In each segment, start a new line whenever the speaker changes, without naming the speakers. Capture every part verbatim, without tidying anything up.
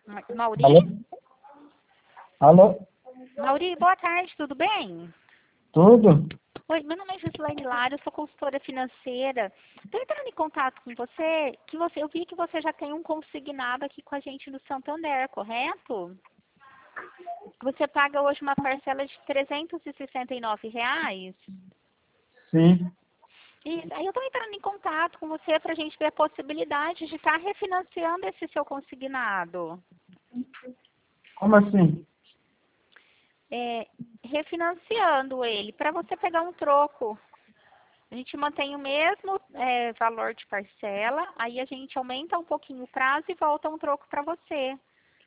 Ma- Mauri?
Alô? Alô?
Mauri, boa tarde, tudo bem?
Tudo?
Oi, meu nome é Gislaine Lara, eu sou consultora financeira. Estou entrando em contato com você, que você, eu vi que você já tem um consignado aqui com a gente no Santander, correto? Você paga hoje uma parcela de trezentos e sessenta e nove reais.
Sim.
E aí eu estou entrando em contato com você para a gente ver a possibilidade de estar refinanciando esse seu consignado.
Como assim?
É, refinanciando ele, para você pegar um troco. A gente mantém o mesmo é, valor de parcela, aí a gente aumenta um pouquinho o prazo e volta um troco para você.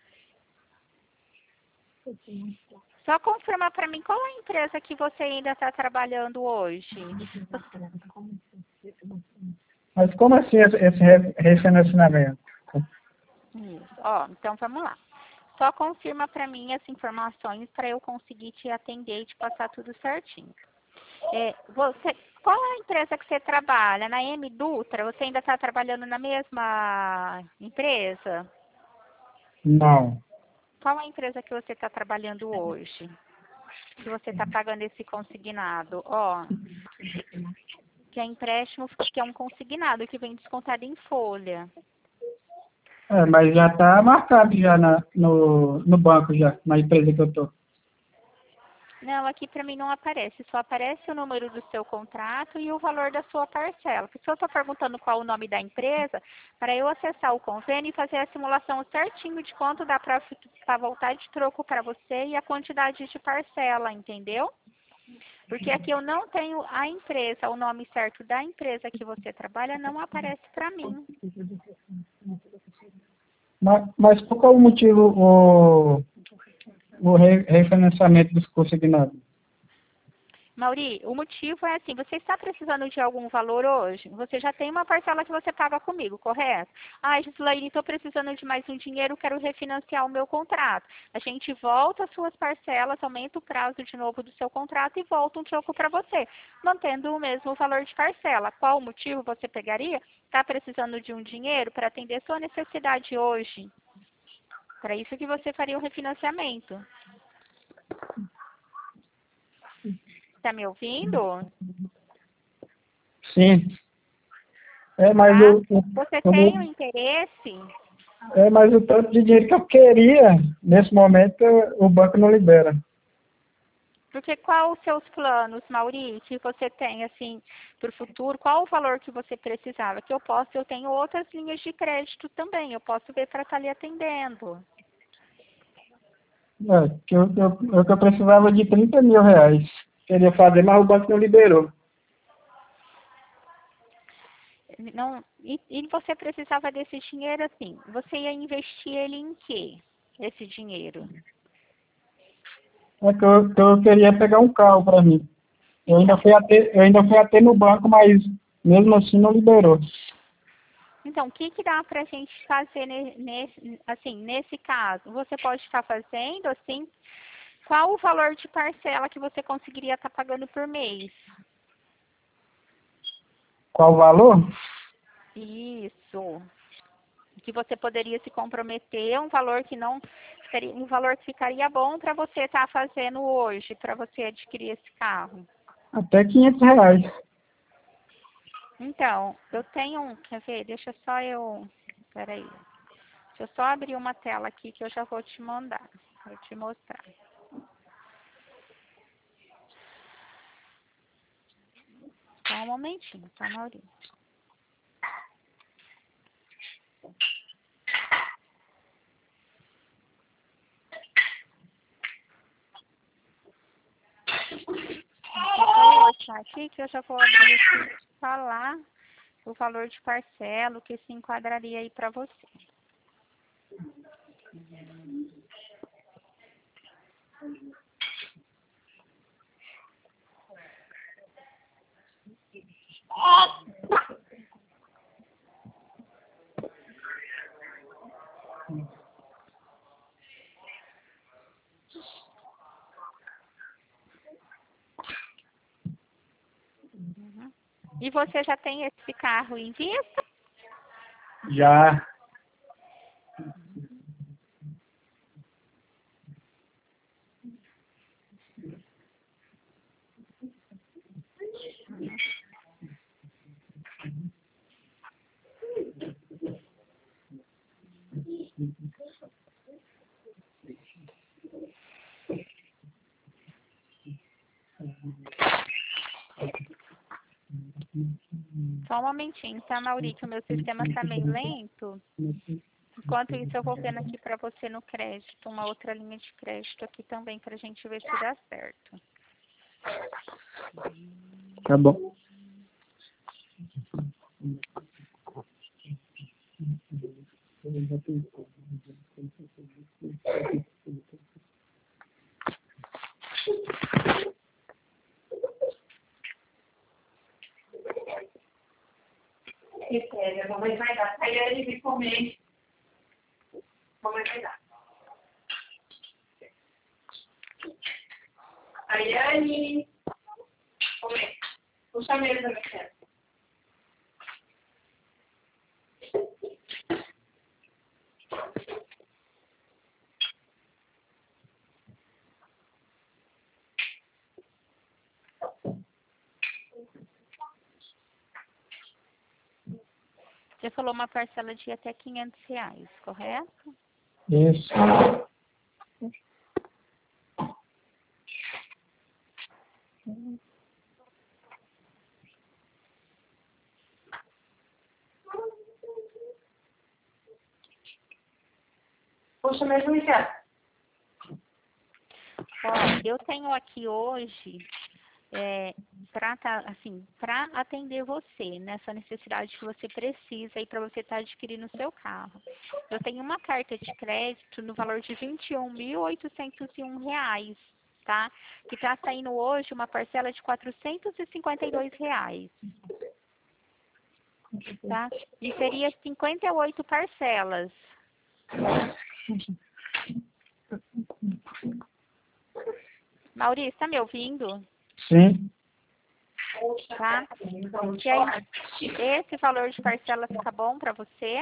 Só confirma para mim qual é a empresa que você ainda está trabalhando hoje.
Mas como assim esse, esse re- refinanciamento?
Isso. Ó, então vamos lá. Só confirma para mim as informações para eu conseguir te atender e te passar tudo certinho. É, você, qual é a empresa que você trabalha? Na M Dutra? Você ainda está trabalhando na mesma empresa?
Não.
Qual é a empresa que você está trabalhando hoje? Que você está pagando esse consignado? Ó, que é empréstimo, que é um consignado que vem descontado em folha.
É, mas já está marcado já na, no, no banco já, na empresa que eu tô.
Não, aqui para mim não aparece. Só aparece o número do seu contrato e o valor da sua parcela. Porque se eu estou perguntando qual o nome da empresa, para eu acessar o convênio e fazer a simulação certinho de quanto dá para voltar de troco para você e a quantidade de parcela, entendeu? Porque aqui eu não tenho a empresa, o nome certo da empresa que você trabalha não aparece para mim.
Mas, mas qual que é o motivo, o, o re- refinanciamento dos consignados?
Mauri, o motivo é assim, você está precisando de algum valor hoje? Você já tem uma parcela que você paga comigo, correto? Ah, Gislaine, estou precisando de mais um dinheiro, quero refinanciar o meu contrato. A gente volta as suas parcelas, aumenta o prazo de novo do seu contrato e volta um troco para você, mantendo o mesmo valor de parcela. Qual o motivo você pegaria? Está precisando de um dinheiro para atender sua necessidade hoje? Para isso que você faria o refinanciamento. Está me ouvindo?
Sim. É, mas
Tá?
o, o,
Você
o
tem o
mo-
interesse?
é, mas o tanto de dinheiro que eu queria, nesse momento, o banco não libera.
Porque qual os seus planos, Mauri, que você tem, assim, para o futuro? Qual o valor que você precisava? Que eu posso, eu tenho outras linhas de crédito também, eu posso ver para estar lhe atendendo.
É, que eu, eu, eu, que eu precisava de trinta mil reais. Queria fazer, mas o banco não liberou.
Não, e, e você precisava desse dinheiro, assim, você ia investir ele em quê? Esse dinheiro?
É que eu, que eu queria pegar um carro para mim. Eu ainda
Então,
fui até, eu ainda fui até no banco, mas mesmo assim não liberou.
Então, o que, que dá para a gente fazer nesse, assim, nesse caso? Você pode estar fazendo, assim, qual o valor de parcela que você conseguiria estar pagando por mês?
Qual o valor?
Isso. Que você poderia se comprometer, um valor que não ficaria, um valor que ficaria bom para você estar fazendo hoje, para você adquirir esse carro.
Até quinhentos reais.
Então, eu tenho um, quer ver? Deixa só eu, peraí. Deixa eu só abrir uma tela aqui que eu já vou te mandar, vou te mostrar. Só um momentinho, tá, Maurício? Deixa eu só mostrar aqui que eu já vou abrir aqui e falar o valor de parcela, o que se enquadraria aí para você. Uhum. E você já tem esse carro em vista?
Já.
Só um momentinho, tá, Mauri? Que o meu sistema tá meio lento. Enquanto isso, eu vou vendo aqui para você no crédito, uma outra linha de crédito aqui também, para a gente ver se dá certo.
Tá bom.
Espera, a mamãe vai dar. Aí ele me comer. Mamãe vai dar. Aí, aí. Comer. Puxa a mesa, minha filha.
Você falou uma parcela de até quinhentos reais, correto?
Isso.
Puxa a mesa, minha filha.
Ó, eu tenho aqui hoje, é, para assim, para atender você nessa necessidade que você precisa e para você estar adquirindo o seu carro. Eu tenho uma carta de crédito no valor de vinte e um mil oitocentos e um reais, tá? Que está saindo hoje uma parcela de quatrocentos e cinquenta e dois reais. Tá? E seria cinquenta e oito parcelas. Maurício, está me ouvindo?
Sim.
Tá? E aí, esse valor de parcela fica bom para você?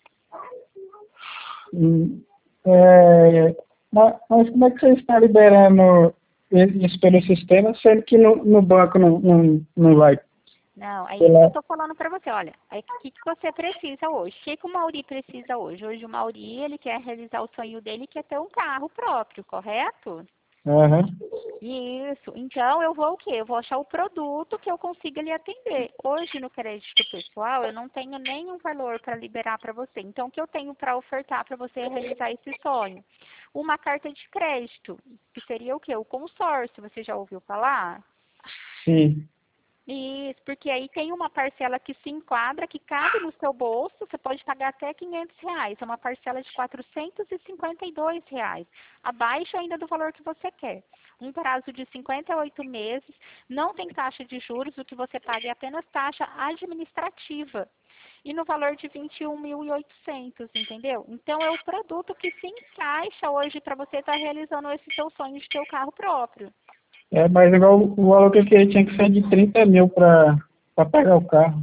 Hum, É, mas, mas como é que você está liberando isso pelo sistema, sendo que no, no banco não, não, não vai?
Não, é isso
Pela...
que eu estou falando para você. Olha, o que, que você precisa hoje? O que, que o Mauri precisa hoje? Hoje o Mauri, ele quer realizar o sonho dele, que é ter um carro próprio, correto?
Uhum.
Isso. Então, eu vou o quê? Eu vou achar o produto que eu consiga lhe atender. Hoje, no crédito pessoal, eu não tenho nenhum valor para liberar para você. Então, o que eu tenho para ofertar para você realizar esse sonho? Uma carta de crédito, que seria o quê? O consórcio. Você já ouviu falar?
Sim.
Isso, porque aí tem uma parcela que se enquadra, que cabe no seu bolso, você pode pagar até quinhentos reais, é uma parcela de quatrocentos e cinquenta e dois reais, abaixo ainda do valor que você quer. Um prazo de cinquenta e oito meses, não tem taxa de juros, o que você paga é apenas taxa administrativa. E no valor de vinte e um mil e oitocentos, entendeu? Então é o produto que se encaixa hoje para você estar realizando esse seu sonho de ter o carro próprio.
É, mas igual o valor que eu queria tinha que ser de trinta mil para pegar o carro.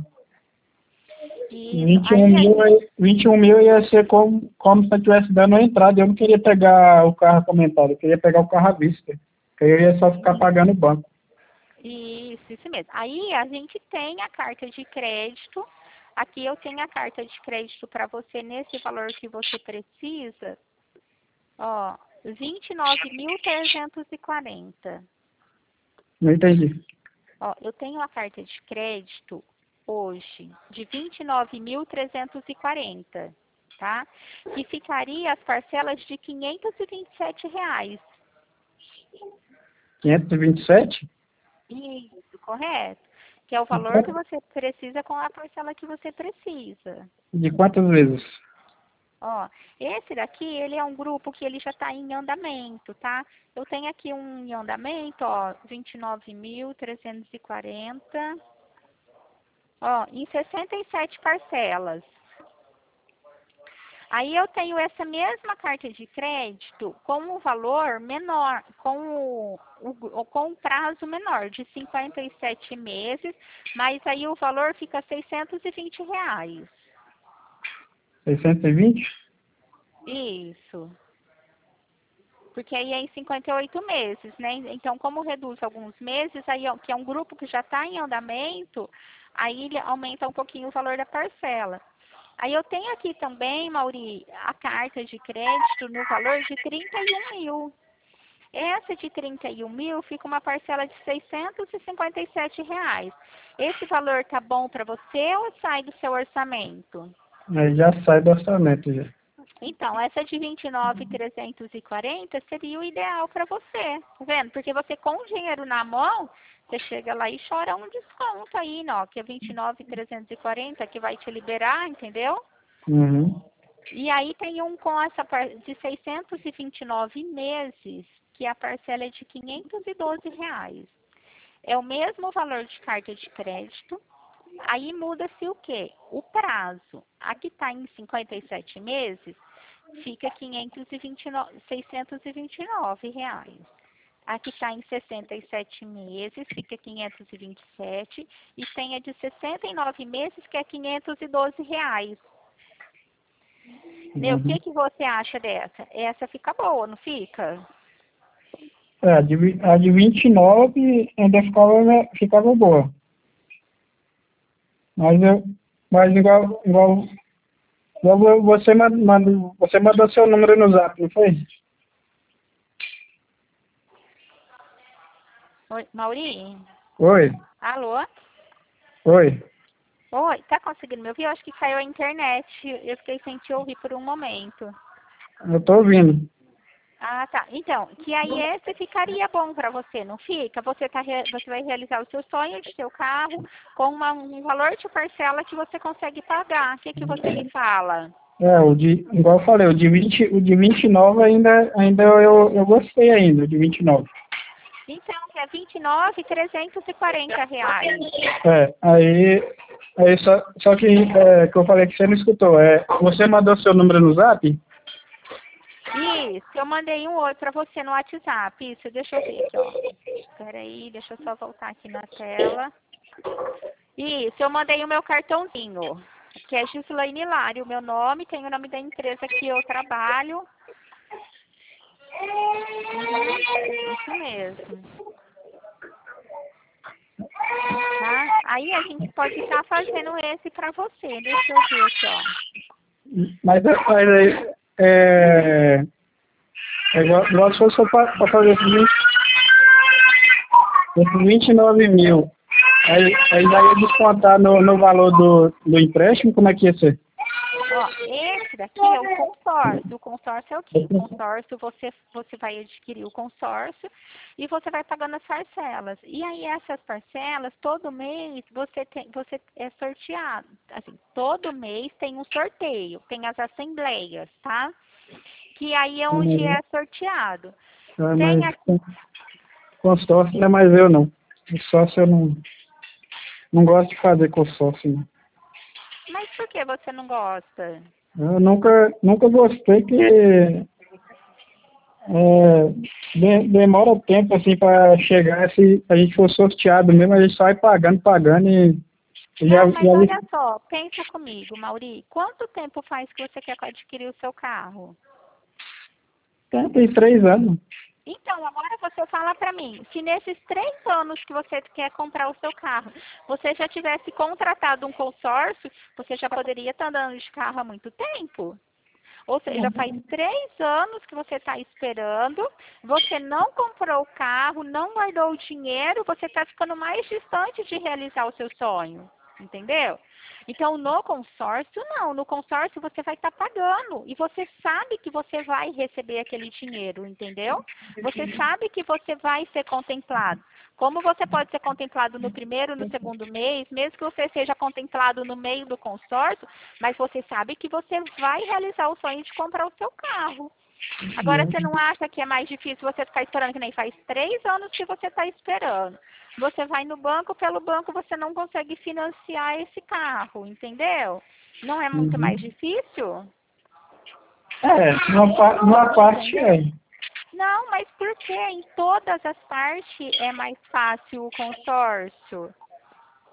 Isso.
vinte e um
Aí,
mil, aí- vinte e um mil ia ser como, como se eu estivesse dando a entrada. Eu não queria pegar o carro comentado, eu queria pegar o carro à vista. Que aí eu ia só ficar pagando o banco.
Isso, isso mesmo. Aí a gente tem a carta de crédito. Aqui eu tenho a carta de crédito para você nesse valor que você precisa. Ó, vinte e nove mil trezentos e quarenta.
Não entendi.
Ó, eu tenho a carta de crédito hoje de vinte e nove mil trezentos e quarenta, tá? Que ficaria as parcelas de quinhentos e vinte e sete reais.
quinhentos e vinte e sete?
Isso, correto. Que é o valor que você precisa com a parcela que você precisa.
De quantas vezes?
Ó, esse daqui, ele é um grupo que ele já está em andamento, tá? Eu tenho aqui um em andamento, ó, vinte e nove mil trezentos e quarenta, ó, em sessenta e sete parcelas. Aí eu tenho essa mesma carta de crédito com um valor menor, com o, o, com um prazo menor, de cinquenta e sete meses, mas aí o valor fica seiscentos e vinte reais.
seiscentos e vinte?
Isso. Porque aí é em cinquenta e oito meses, né? Então, como reduz alguns meses, aí que é um grupo que já está em andamento, aí ele aumenta um pouquinho o valor da parcela. Aí eu tenho aqui também, Mauri, a carta de crédito no valor de trinta e um mil. Essa de trinta e um mil fica uma parcela de seiscentos e cinquenta e sete reais. Esse valor tá bom para você ou sai do seu orçamento?
Aí já sai do orçamento já.
Então, essa de vinte e nove mil trezentos e quarenta seria o ideal para você, tá vendo? Porque você com o dinheiro na mão, você chega lá e chora um desconto aí, ó, que é vinte e nove mil trezentos e quarenta que vai te liberar, entendeu?
Uhum.
E aí tem um com essa par- de seiscentos e vinte e nove meses, que a parcela é de quinhentos e doze reais. É o mesmo valor de carta de crédito. Aí muda-se o quê? O prazo. Aqui está em cinquenta e sete meses, fica quinhentos e vinte e nove, seiscentos e vinte e nove reais. Aqui está em sessenta e sete meses, fica quinhentos e vinte e sete. E tem a de sessenta e nove meses, que é quinhentos e doze reais. Meu, o
Uhum.
que, que você acha dessa? Essa fica boa, não fica?
É, a de, vi- a de vinte e nove ainda ficava, ficava boa. Mas, eu, mas igual, igual, igual você ma- mandou, você mandou seu número no zap, não foi?
Oi, Mauri?
Oi,
Alô?
oi.
Oi, tá conseguindo me ouvir? Eu acho que caiu a internet. Eu fiquei sem te ouvir por um momento.
Eu tô ouvindo.
Ah, tá. Então, que aí esse ficaria bom para você, não fica? Você, tá, re- você vai realizar o seu sonho de seu carro com uma- um valor de parcela que você consegue pagar. O que, que você me fala?
É, o de, igual eu falei, o de vinte, o de vinte e nove ainda, ainda eu, eu gostei ainda, o de vinte e nove.
Então, que é vinte e nove mil trezentos e quarenta reais.
É, aí, aí só, só que, é, que eu falei que você não escutou, é, você mandou seu número no zap?
Isso, eu mandei um oi para você no WhatsApp. Isso, deixa eu ver aqui, ó. Espera aí, deixa eu só voltar aqui na tela. Isso, eu mandei o meu cartãozinho, que é Gislaine Hilário, o meu nome, tem o nome da empresa que eu trabalho. Uhum, isso mesmo. Tá? Aí a gente pode estar fazendo esse para você. Deixa eu ver aqui, ó.
Mas, mas aí, é, é igual, igual se fosse para fazer esses vinte, esses vinte e nove mil, aí, aí já ia descontar no, no valor do, do empréstimo, como é que ia ser?
Ó, esse daqui é o consórcio. O consórcio é o quê? O consórcio, você, você vai adquirir o consórcio e você vai pagando as parcelas. E aí, essas parcelas, todo mês, você, tem, você é sorteado. Assim, todo mês tem um sorteio, tem as assembleias, tá? Que aí é onde
Uhum.
é sorteado.
Ah,
Tem
mas
a...
com- consórcio não é mais eu, não. Consórcio eu não, não gosto de fazer consórcio, não.
Mas por que você não gosta?
Eu nunca, nunca gostei que é, de- demora tempo assim para chegar. Se a gente for sorteado mesmo, a gente só vai pagando, pagando e já,
Não, mas
já
olha só, pensa comigo, Mauri. Quanto tempo faz que você quer adquirir o seu carro?
tem, tem três anos.
Então, agora você fala para mim, se nesses três anos que você quer comprar o seu carro, você já tivesse contratado um consórcio, você já poderia estar andando de carro há muito tempo. Ou seja, faz três anos que você está esperando, você não comprou o carro, não guardou o dinheiro, você está ficando mais distante de realizar o seu sonho. Entendeu? Então, no consórcio, não. No consórcio, você vai estar pagando. E você sabe que você vai receber aquele dinheiro, entendeu? Você sabe que você vai ser contemplado. Como você pode ser contemplado no primeiro, no segundo mês, mesmo que você seja contemplado no meio do consórcio, mas você sabe que você vai realizar o sonho de comprar o seu carro. Agora, você não acha que é mais difícil você ficar esperando, que nem faz três anos que você está esperando. Você vai no banco, pelo banco você não consegue financiar esse carro, entendeu? Não é muito
Uhum.
mais difícil?
É, uma, pa- uma parte é.
Não, mas por que em todas as partes é mais fácil o consórcio?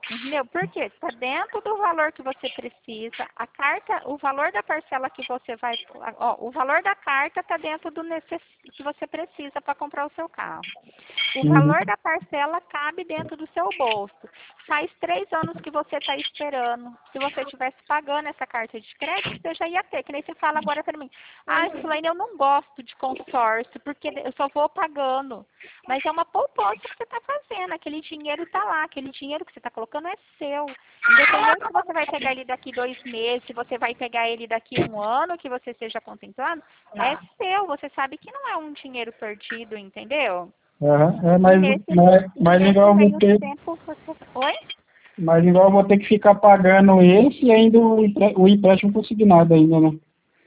Entendeu? Por quê? Está dentro do valor que você precisa. A carta, o valor da parcela que você vai... Ó, o valor da carta está dentro do necess, que você precisa para comprar o seu carro. O
Uhum.
valor da parcela cabe dentro do seu bolso. Faz três anos que você está esperando. Se você estivesse pagando essa carta de crédito, você já ia ter. Que nem você fala agora para mim. Ah, Sulane, eu não gosto de consórcio, porque eu só vou pagando. Mas é uma poupança que você está fazendo. Aquele dinheiro está lá. Aquele dinheiro que você está colocando é seu. Independente se você vai pegar ele daqui dois meses, se você vai pegar ele daqui um ano, que você esteja contemplando, é seu. Você sabe que não é um dinheiro perdido, entendeu?
Uhum. É,
E
mas,
nesse,
mas,
e
mas
nesse
igual eu vou
meio
ter,
tempo você... Oi?
mas igual eu vou ter que ficar pagando esse e ainda o, empre- o empréstimo consignado ainda, né?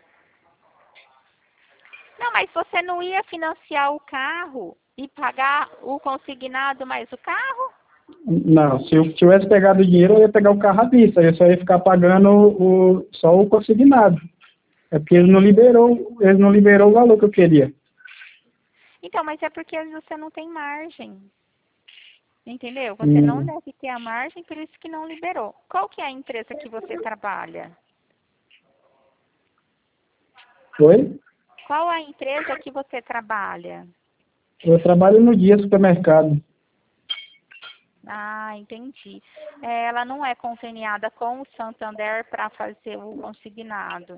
Não, mas você não ia financiar o carro e pagar o consignado mais o carro?
Não, se eu tivesse pegado o dinheiro, eu ia pegar o carro à vista, eu só ia ficar pagando o, só o consignado. É porque eles não liberou, eles não liberou o valor que eu queria.
Então, mas é porque você não tem margem. Entendeu? Você
Hum.
não deve ter a margem, por isso que não liberou. Qual que é a empresa que você trabalha?
Oi?
Qual a empresa que você trabalha?
Eu trabalho no dia supermercado.
Ah, entendi. É, ela não é conveniada com o Santander para fazer o consignado.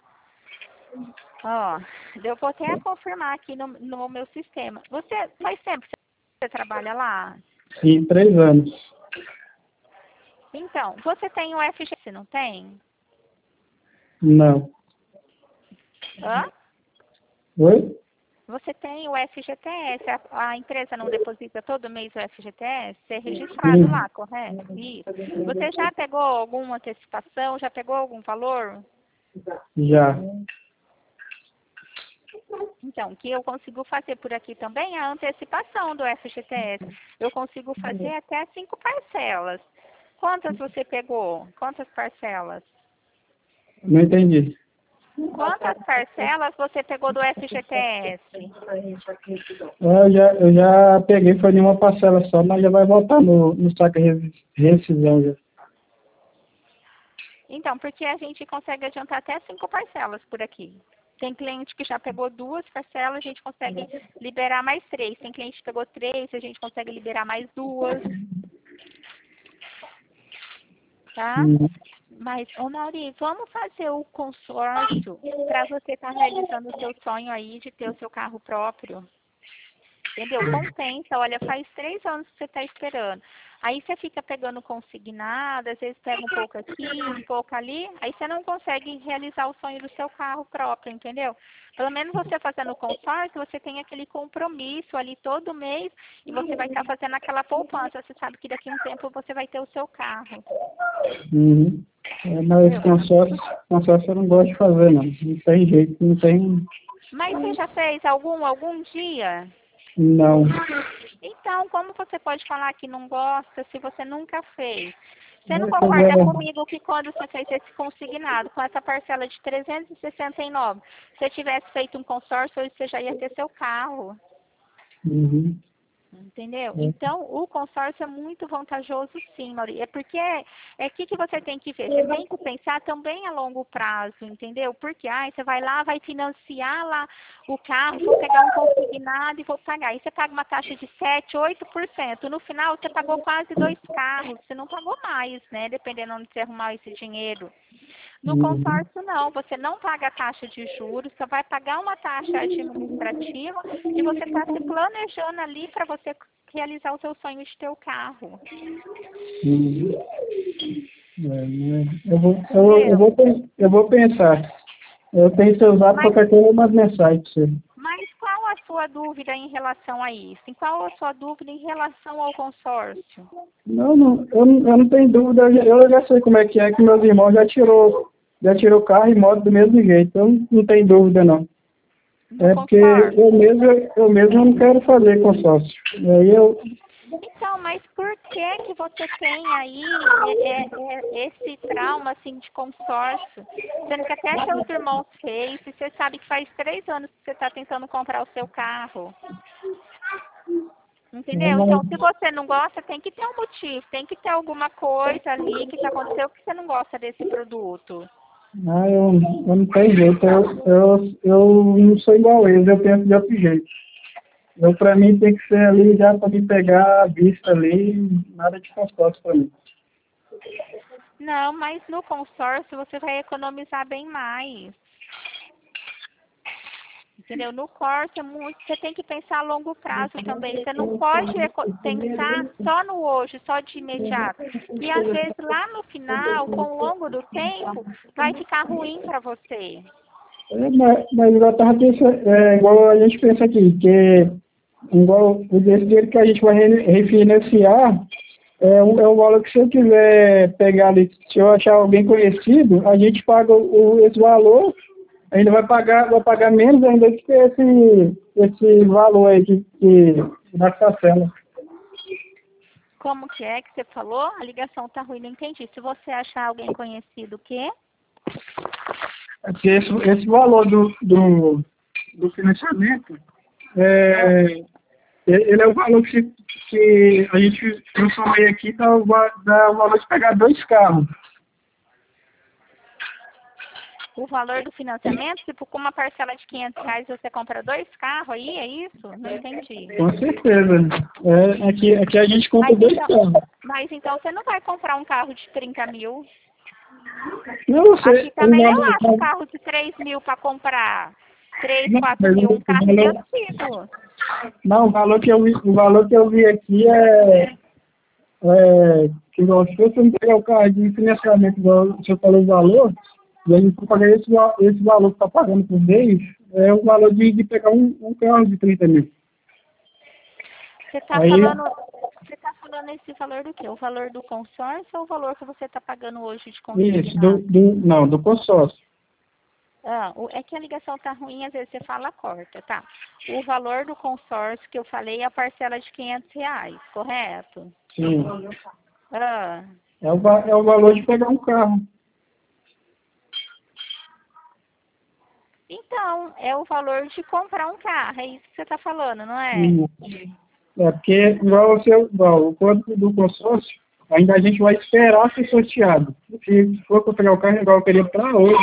Ó, eu vou até confirmar aqui no, no meu sistema. Você faz tempo que você trabalha lá?
Sim, três anos.
Então, você tem o F G T S, não tem?
Não.
Hã?
Oi?
Você tem o F G T S, a, a empresa não deposita todo mês o F G T S? Você é registrado
Sim.
lá, correto? Isso. Você já pegou alguma antecipação? Já pegou algum valor?
Já.
Então, o que eu consigo fazer por aqui também é a antecipação do F G T S. Eu consigo fazer até cinco parcelas. Quantas você pegou? Quantas parcelas?
Não entendi.
Quantas parcelas você pegou do F G T S?
Eu já, eu já peguei, foi em uma parcela só, mas já vai voltar no, no saco de rescisão já.
Então, porque a gente consegue adiantar até cinco parcelas por aqui. Tem cliente que já pegou duas parcelas, a gente consegue liberar mais três. Tem cliente que pegou três, a gente consegue liberar mais duas. Tá?
Uhum.
Mas, ô Mauri, vamos fazer o consórcio para você estar realizando o seu sonho aí de ter o seu carro próprio. Entendeu? Compensa, olha, faz três anos que você está esperando. Aí você fica pegando consignado, às vezes pega um pouco aqui, um pouco ali, aí você não consegue realizar o sonho do seu carro próprio, entendeu? Pelo menos você fazendo consórcio, você tem aquele compromisso ali todo mês e você vai estar fazendo aquela poupança. Você sabe que daqui a um tempo você vai ter o seu carro.
Uhum. É, mas consórcio, consórcio eu não gosto de fazer, não. Não tem jeito, não tem...
Mas você já fez algum, algum dia?
Não.
Então, como você pode falar que não gosta se você nunca fez? Você não
É, pois
concorda
é.
comigo que quando você fez esse consignado com essa parcela de trezentos e sessenta e nove, se você tivesse feito um consórcio, hoje você já ia ter seu carro?
Uhum.
Entendeu?
É.
Então, o consórcio é muito vantajoso sim, Mauri. É porque é o que, que você tem que ver. Você tem que pensar também a longo prazo, entendeu? Porque ai, você vai lá, vai financiar lá o carro, vou pegar um consignado e vou pagar. Aí você paga uma taxa de sete, oito por cento. No final, você pagou quase dois carros. Você não pagou mais, né? Dependendo onde você arrumar esse dinheiro. No
Uhum.
consórcio, não. Você não paga a taxa de juros, você vai pagar uma taxa administrativa e você está se planejando ali para você realizar o seu sonho de ter o carro.
Uhum. É, né? eu, vou, eu, eu, vou, pen- eu vou pensar. Eu tenho seu zap,
Mas,
qualquer coisa eu mando mensagem pra você.
mas qual a sua dúvida em relação a isso? E qual a sua dúvida em relação ao consórcio?
Não, não, eu, não- eu não tenho dúvida, eu já, eu já sei como é que é, que meus irmãos já tirou, já tirou carro e moto do mesmo jeito, então não, não tem dúvida não.
No
É porque
consórcio?
eu mesmo, eu mesmo não quero fazer consórcio. E aí eu,
Então, mas por que que você tem aí é, é, é, esse trauma assim de consórcio? Sendo que até seus irmãos fez, e você sabe que faz três anos que você está tentando comprar o seu carro. Entendeu? Então, se você não gosta, tem que ter um motivo, tem que ter alguma coisa ali que aconteceu que você não gosta desse produto.
Ah, eu, eu não tenho jeito, eu, eu, eu não sou igual a eles, eu penso de outro jeito. Eu, pra mim, tem que ser ali já pra me pegar a vista ali, nada de consórcio pra mim.
Não, mas no consórcio você vai economizar bem mais. Entendeu? No corte, é muito, você tem que pensar a longo prazo também. Você não pode pensar só no hoje, só de imediato. E às vezes lá no final, com o longo do tempo, vai ficar ruim para você.
É, mas, mas igual, eu tava pensando, é, igual a gente pensa aqui, que igual o desse dinheiro que a gente vai re- refinanciar, é um, é um valor que se eu quiser pegar ali, se eu achar alguém conhecido, a gente paga o, esse valor, ainda vai pagar, vai pagar menos ainda que esse, esse valor aí que, que da parcela.
Como que é que você falou? A ligação tá ruim, não entendi. Se você achar alguém conhecido, o quê?
É porque esse, esse valor do, do, do financiamento, é, ele é o valor que, que a gente transforma aí aqui, dá o, va- dá o valor de pegar dois carros.
O valor do financiamento, tipo, com uma parcela de quinhentos reais você compra dois carros aí, é isso? Não entendi.
Com certeza. É, aqui, aqui a gente compra
Mas
dois
então,
carros.
mas então você não vai comprar um carro de trinta mil.
Não sei,
Aqui
o
também eu
valor,
acho um carro de três mil para comprar. três,
não,
quatro
mas
mil, um
o
carro
valor,
antigo.
não, o valor que eu vi, o valor que eu vi aqui é, é que igual, se você não pegar o carro de financiamento, igual você falou o valor, e a gente for pagar esse, va- esse valor que está pagando por mês, é o valor de, de pegar um, um carro de trinta mil.
Você está
Aí,
falando, você tá falando esse valor do quê? O valor do consórcio ou o valor que você está pagando hoje de
isso, do,
consignado?
do, não, do consórcio.
Ah, o- é que a ligação tá ruim, às vezes você fala corta, tá? O valor do consórcio que eu falei é a parcela de quinhentos reais, correto?
Sim.
Ah,
É o, va- é o valor de pegar um carro.
então, é o valor de comprar um carro, é isso que você está falando, não é?
Isso. É porque, igual, o seu, igual o quanto do consórcio, ainda a gente vai esperar ser sorteado. Se for para pegar o carro, igual eu queria para hoje.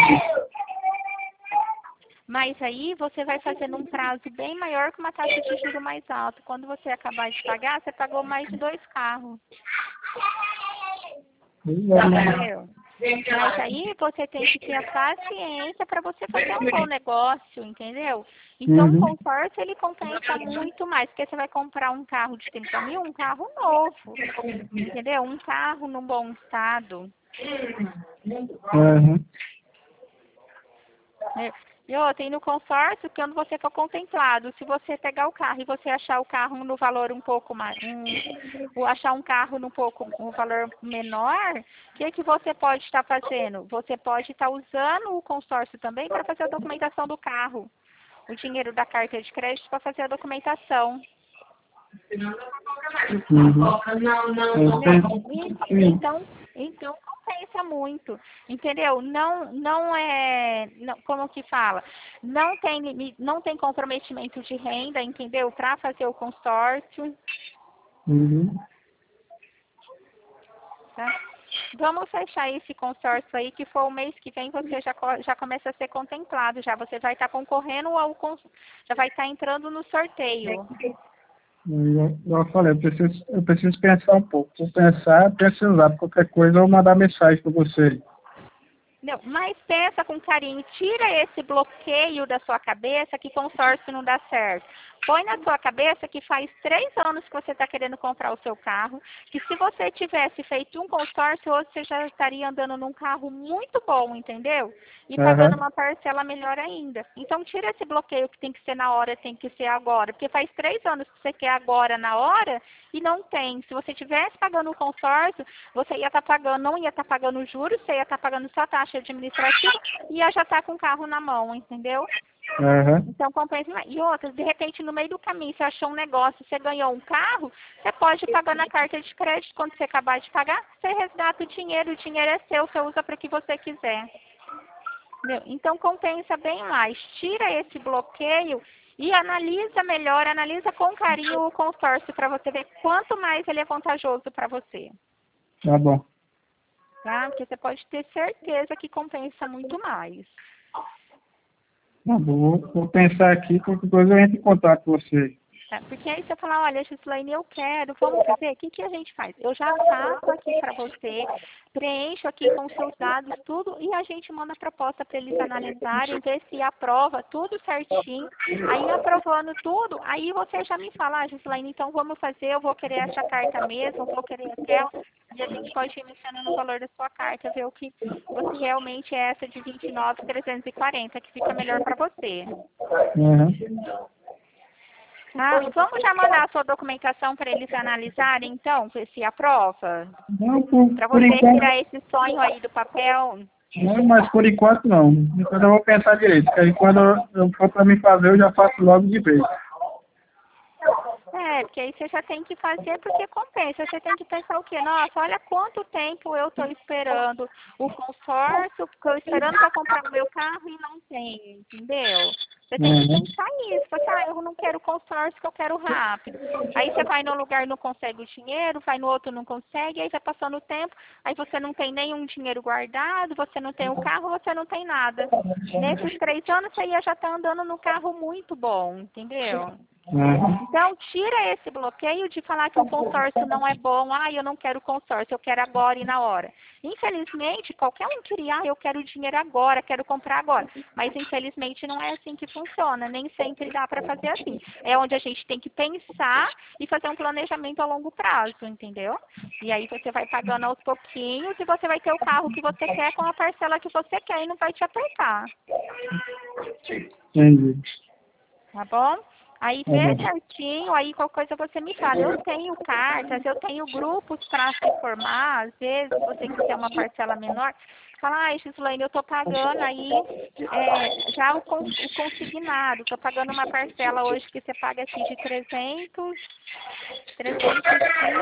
Mas aí você vai fazendo um prazo bem maior com uma taxa de juro mais alta. Quando você acabar de pagar, você pagou mais de dois carros. Entendeu? Mas aí você tem que ter a paciência para você fazer um bom negócio, entendeu? Então o
Uhum.
consórcio ele compensa muito mais, porque você vai comprar um carro de trinta mil, um carro novo, entendeu? Um carro num bom estado.
Uhum.
É, E outra, e no consórcio, quando você for contemplado, se você pegar o carro e você achar o carro no valor um pouco mais, um, ou achar um carro no pouco, um valor menor, o que que você pode estar fazendo? Você pode estar usando o consórcio também para fazer a documentação do carro, o dinheiro da carta de crédito para fazer a documentação.
Uhum.
Entendeu? Então, então compensa muito, entendeu? Não, não é, não, como que fala? Não tem limi- não tem comprometimento de renda, entendeu? Para fazer o consórcio,
Uhum.
tá? Vamos fechar esse consórcio aí, que for o mês que vem você já co- já começa a ser contemplado, já você vai estar concorrendo ao cons- já vai estar entrando no sorteio.
Igual igual eu falei, eu preciso, eu preciso pensar um pouco. Se eu pensar, precisar, qualquer coisa eu vou mandar mensagem para você.
Não, mas pensa com carinho, tira esse bloqueio da sua cabeça que consórcio não dá certo. Põe na sua cabeça que faz três anos que você está querendo comprar o seu carro, que se você tivesse feito um consórcio, hoje você já estaria andando num carro muito bom, entendeu? E pagando
Aham.
uma parcela melhor ainda. Então tira esse bloqueio que tem que ser na hora, tem que ser agora. Porque faz três anos que você quer agora, na hora, e não tem. Se você tivesse pagando um consórcio, você ia estar pagando, não ia estar pagando juros, você ia estar pagando só taxa administrativa e ia já estar com o carro na mão, entendeu?
Aham.
Então compensa mais. E outras, de repente, no meio do caminho, você achou um negócio, você ganhou um carro, você pode pagar na carta de crédito, quando você acabar de pagar, você resgata o dinheiro, o dinheiro é seu, você usa para o que você quiser. Entendeu? Então compensa bem mais. Tira esse bloqueio E analisa melhor, analisa com carinho o consórcio para você ver quanto mais ele é vantajoso para você.
Tá bom.
Tá? Porque você pode ter certeza que compensa muito mais.
Tá bom, vou pensar aqui, qualquer coisa eu entro em contato com você.
Tá? Porque aí você fala, olha, Gislaine, eu quero, vamos fazer? O que, que a gente faz? Eu já faço aqui para você, preencho aqui com seus dados, tudo, e a gente manda a proposta para eles analisarem, ver se aprova tudo certinho. Aí, aprovando tudo, aí você já me fala, ah, Gislaine, então vamos fazer, eu vou querer essa carta mesmo, eu vou querer aquela, e a gente pode ir iniciando no valor da sua carta, ver o que você realmente é essa de vinte e nove mil trezentos e quarenta, que fica melhor para você.
Uhum.
Ah, vamos já mandar a sua documentação para eles analisarem, então, ver se aprova?
Não, por,
Para
por
você
enquanto,
tirar esse sonho aí do papel?
não, mas por enquanto não. Depois eu vou pensar direito, porque aí quando eu, eu for para me fazer, eu já faço logo de vez.
É, porque aí você já tem que fazer porque compensa. Você tem que pensar o quê? Nossa, olha quanto tempo eu estou esperando o consórcio, estou esperando para comprar o meu carro e não tem, entendeu? Você tem que
Uhum.
pensar nisso. Você, ah, eu não quero consórcio, que eu quero rápido. Aí você vai no lugar e não consegue o dinheiro, vai no outro não consegue, aí vai passando o tempo, aí você não tem nenhum dinheiro guardado, você não tem o carro, você não tem nada. Nesses três anos você ia já estar andando no carro muito bom, entendeu?
Uhum.
Então, tira esse bloqueio de falar que o consórcio não é bom. Ah, eu não quero consórcio, eu quero agora e na hora. Infelizmente, qualquer um queria, ah, eu quero dinheiro agora, quero comprar agora. Mas, infelizmente, não é assim que funciona. Nem sempre dá para fazer assim. É onde a gente tem que pensar e fazer um planejamento a longo prazo, entendeu? E aí você vai pagando aos pouquinhos e você vai ter o carro que você quer com a parcela que você quer e não vai te apertar.
Entendi.
Tá bom? Aí
Tá
vê
bom.
certinho, aí qualquer coisa você me fala. Eu tenho cartas, eu tenho grupos para se formar, às vezes, se você quiser uma parcela menor, fala, ai, Gislaine, eu estou pagando aí é, já o, cons o consignado, estou pagando uma parcela hoje que você paga aqui de trezentos, trezentos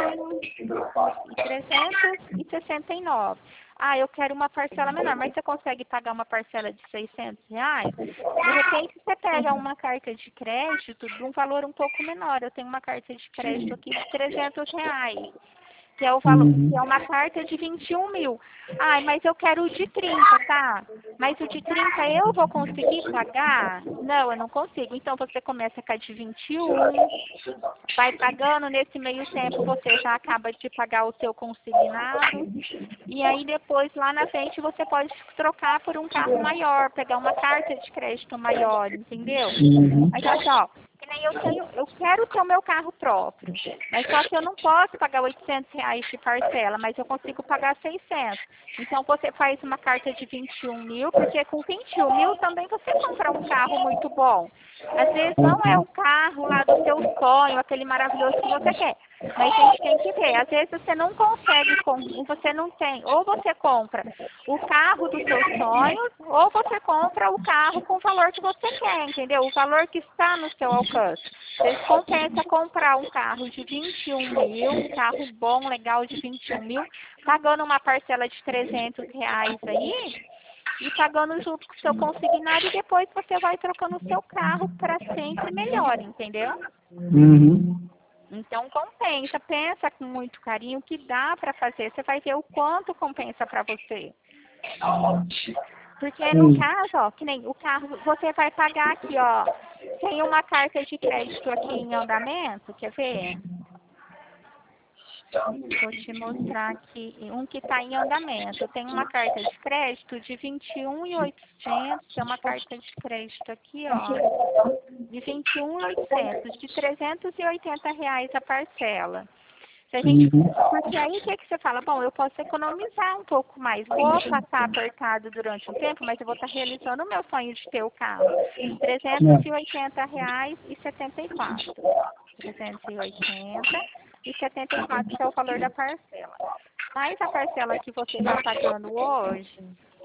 e trezentos e sessenta e nove. Ah, eu quero uma parcela menor, mas você consegue pagar uma parcela de seiscentos reais? De repente, você pega uma carta de crédito de um valor um pouco menor. Eu tenho uma carta de crédito aqui de trezentos reais, que é o valor,
Uhum.
que é uma carta de vinte e um mil. Ai, mas eu quero o de trinta, tá? Mas o de trinta eu vou conseguir pagar? Não, eu não consigo. Então, você começa com a de vinte e um, vai pagando, nesse meio tempo você já acaba de pagar o seu consignado, e aí depois lá na frente você pode trocar por um carro maior, pegar uma carta de crédito maior, entendeu?
Uhum.
Mas olha só, que nem eu tenho, eu quero ter o meu carro próprio, mas só que eu não posso pagar oitocentos reais de parcela, mas eu consigo pagar seiscentos. Então você faz uma carta de vinte e um mil, porque com vinte e um mil também você compra um carro muito bom. Às vezes não é o carro lá do seu sonho, aquele maravilhoso que você quer. Mas a gente tem que ver. Às vezes você não consegue, você não tem. Ou você compra o carro dos seus sonhos, ou você compra o carro com o valor que você quer, entendeu? O valor que está no seu alcance. Vocês compensa comprar um carro de vinte e um mil, um carro bom, legal de vinte e um mil, pagando uma parcela de trezentos reais aí, e pagando junto com o seu consignado, e depois você vai trocando o seu carro para sempre melhor, entendeu?
Uhum.
Então compensa, pensa com muito carinho o que dá para fazer, você vai ver o quanto compensa para você. Porque no
Sim.
caso, ó, que nem o carro, você vai pagar aqui, ó, tem uma carta de crédito aqui em andamento, quer ver? Vou te mostrar aqui um que está em andamento. Eu tenho uma carta de crédito de vinte e um mil e oitocentos, que é uma carta de crédito aqui, ó, de vinte e um mil e oitocentos, de trezentos e oitenta reais a parcela. Se a gente,
Uhum.
porque aí o que, que você fala? Bom, eu posso economizar um pouco mais. Vou passar apertado durante um tempo, mas eu vou estar realizando o meu sonho de ter o carro. trezentos e oitenta reais e setenta e quatro. trezentos e oitenta e setenta e quatro, que é o valor da parcela. Mas a parcela que você está pagando hoje,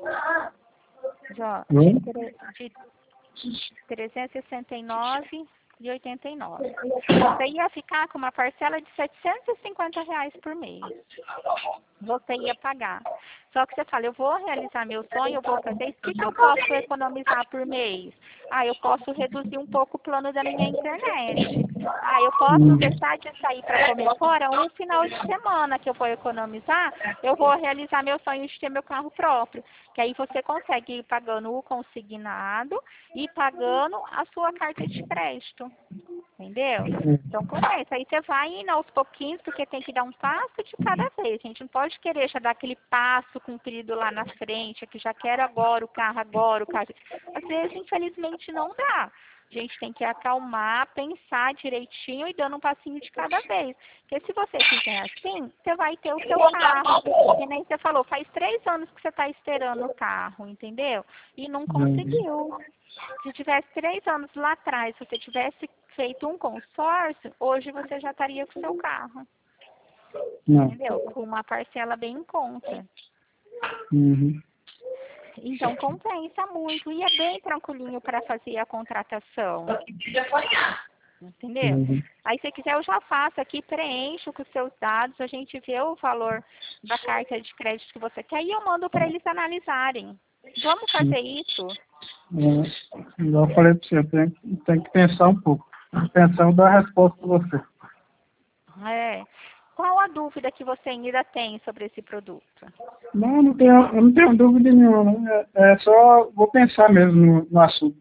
já,
Hum?
de, tre- de trezentos e sessenta e nove e oitenta e nove. Você ia ficar com uma parcela de setecentos e cinquenta reais por mês. Você ia pagar. Só que você fala, eu vou realizar meu sonho, eu vou fazer isso, o que, que eu posso economizar por mês? Ah, eu posso reduzir um pouco o plano da minha internet. Ah, eu posso deixar de sair para comer fora um final de semana que eu vou economizar, eu vou realizar meu sonho de ter meu carro próprio. Que aí você consegue ir pagando o consignado e pagando a sua carta de crédito. Entendeu? Então começa. Aí você vai indo aos pouquinhos, porque tem que dar um passo de cada vez. A gente não pode querer já dar aquele passo cumprido lá na frente, que já quero agora o carro, agora o carro. Às vezes, infelizmente, não dá. A gente tem que acalmar, pensar direitinho e dando um passinho de cada vez. Porque se você fizer assim, você vai ter o seu carro. Que nem você falou, faz três anos que você está esperando o carro, entendeu? E não conseguiu. Se tivesse três anos lá atrás, se você tivesse feito um consórcio, hoje você já estaria com o seu carro.
Não.
Entendeu? Com uma parcela bem em conta.
Uhum.
Então compensa muito e é bem tranquilinho para fazer a contratação. Entendeu?
Uhum.
Aí se quiser eu já faço aqui, preencho com os seus dados, a gente vê o valor da carta de crédito que você quer e eu mando para eles analisarem. Vamos fazer isso?
É, igual eu falei para você, tem, tem que pensar um pouco. Pensar e dar a resposta para você.
É. Qual a dúvida que você ainda tem sobre esse produto?
Não, não tenho, eu não tenho dúvida nenhuma. Né? É, é só vou pensar mesmo no, no assunto.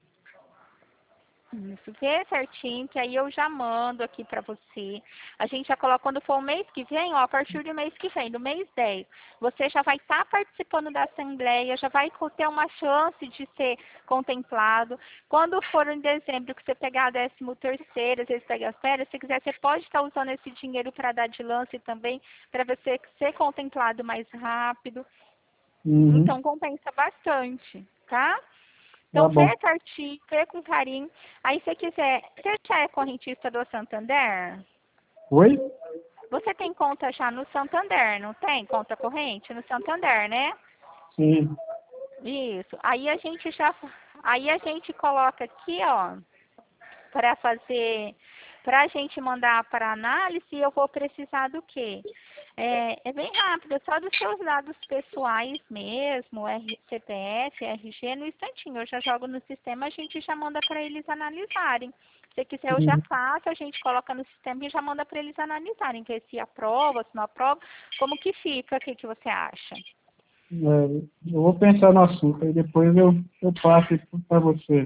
Isso, vê certinho, que aí eu já mando aqui pra você. A gente já coloca, quando for o mês que vem, ó, a partir do mês que vem, do mês dez, você já vai estar tá participando da assembleia, já vai ter uma chance de ser contemplado. Quando for em dezembro, que você pegar a décimo terceiro, às vezes pega as férias, se quiser, você pode estar tá usando esse dinheiro para dar de lance também, para você ser contemplado mais rápido.
Uhum.
Então, compensa bastante, tá?
Tá
Então,
bom.
vê certinho, vê com carinho. Aí, se quiser, você já é correntista do Santander?
Oi?
Você tem conta já no Santander, não tem? Conta corrente no Santander, né?
Sim.
Isso. Aí a gente já, aí a gente coloca aqui, ó, para fazer, para a gente mandar para análise, eu vou precisar do quê? É, é bem rápido, é só dos seus dados pessoais mesmo, R, C P F, R G, no instantinho. Eu já jogo no sistema, a gente já manda para eles analisarem. Se quiser, eu já
Uhum.
faço, a gente coloca no sistema e já manda para eles analisarem, ver se aprova, se não aprova, como que fica, o que, que você acha?
É, eu vou pensar no assunto e depois eu, eu passo para você.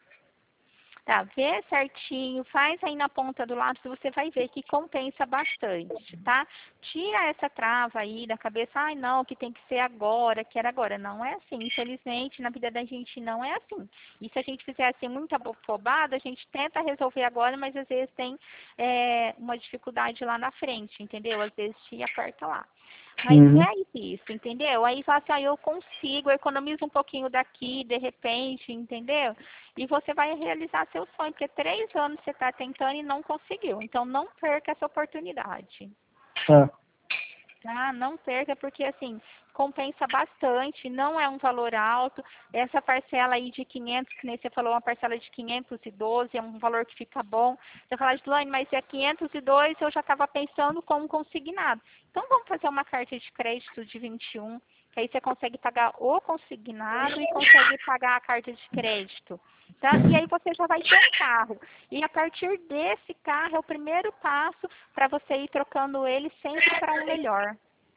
Tá, vê certinho, faz aí na ponta do lápis, você vai ver que compensa bastante, tá? Tira essa trava aí da cabeça, ai não, que tem que ser agora, que era agora. Não é assim, infelizmente, na vida da gente não é assim. E se a gente fizer assim muita bobada, a gente tenta resolver agora, mas às vezes tem é, uma dificuldade lá na frente, entendeu? Às vezes te aperta lá. Mas
Uhum.
é isso, entendeu? Aí fala assim, ah, eu consigo, eu economizo um pouquinho daqui, de repente, entendeu? E você vai realizar seu sonho, porque três anos você está tentando e não conseguiu. Então, não perca essa oportunidade.
Tá.
Tá? Não perca, porque assim, compensa bastante, não é um valor alto. Essa parcela aí de quinhentos, que nem você falou, uma parcela de quinhentos e doze, é um valor que fica bom. Você fala, Gislaine, mas é quinhentos e dois, eu já estava pensando como consignado. Então, vamos fazer uma carta de crédito de vinte e um, que aí você consegue pagar o consignado e consegue pagar a carta de crédito. Tá? E aí você já vai ter um carro. E a partir desse carro é o primeiro passo para você ir trocando ele sempre para um melhor.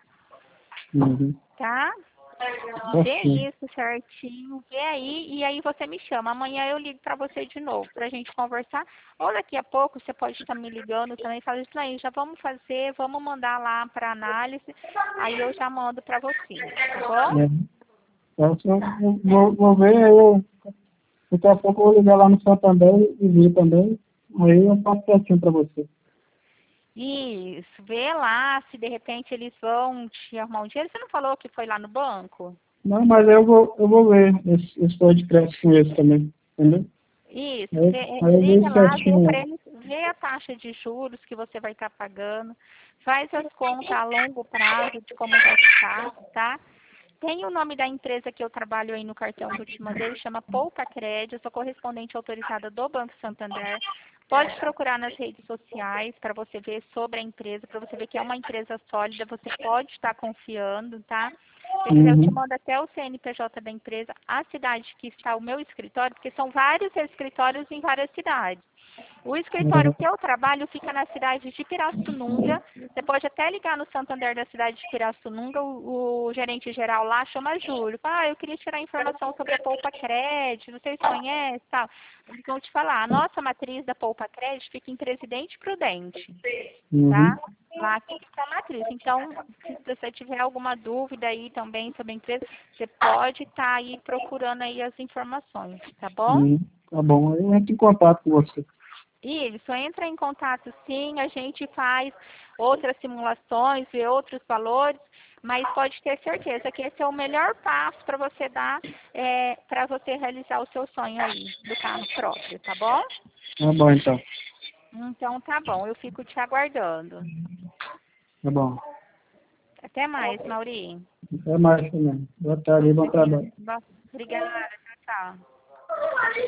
Uhum.
Tá? Vê
Assim.
isso certinho, vê aí, e aí você me chama. Amanhã eu ligo para você de novo, para a gente conversar. Ou daqui a pouco você pode estar me ligando também e falar, isso aí, já vamos fazer, vamos mandar lá para análise, aí eu já mando para você, tá bom?
É. Eu só vou, vou ver, aí eu, daqui a pouco eu vou ligar lá no Santander e ver também. Aí eu passo certinho para você.
Isso, vê lá se de repente eles vão te arrumar um dinheiro. Você não falou que foi lá no banco?
Não, mas aí eu vou, eu vou ver esse, esse plano de crédito com eles também, entendeu?
Isso,
Aí,
vê,
aí eu
liga
vejo
lá, vê
certinho lá.
para eles, vê a taxa de juros que você vai estar pagando, faz as contas a longo prazo de como vai ficar, tá? Tem o nome da empresa que eu trabalho aí no cartão que eu te mandei, chama Poupa Crédito, eu sou correspondente autorizada do Banco Santander. Pode procurar nas redes sociais para você ver sobre a empresa, para você ver que é uma empresa sólida, você pode estar confiando, tá? Se quiser, eu te
Uhum.
mando até o C N P J da empresa, a cidade que está o meu escritório, porque são vários escritórios em várias cidades. O escritório
Uhum.
que eu trabalho fica na cidade de Pirassununga. Você pode até ligar no Santander da cidade de Pirassununga, o, o gerente geral lá chama Júlio. Fala, ah, eu queria tirar informação sobre a Poupa Crédito, vocês conhecem tal. Eles vão te falar, a nossa matriz da Poupa Crédito fica em Presidente Prudente,
Uhum.
tá? Lá que fica a matriz. Então, se você tiver alguma dúvida aí também sobre a empresa, você pode estar aí procurando aí as informações, tá bom?
Uhum. Tá bom, eu entro em contato com você.
Isso, entra em contato sim, a gente faz outras simulações, vê outros valores, mas pode ter certeza que esse é o melhor passo para você dar, é, para você realizar o seu sonho aí do carro próprio, tá bom?
Tá bom, então.
Então tá bom, eu fico te aguardando.
Tá bom.
Até mais, Mauri.
Até mais também. Boa tarde e bom trabalho.
Obrigada, tchau, tchau.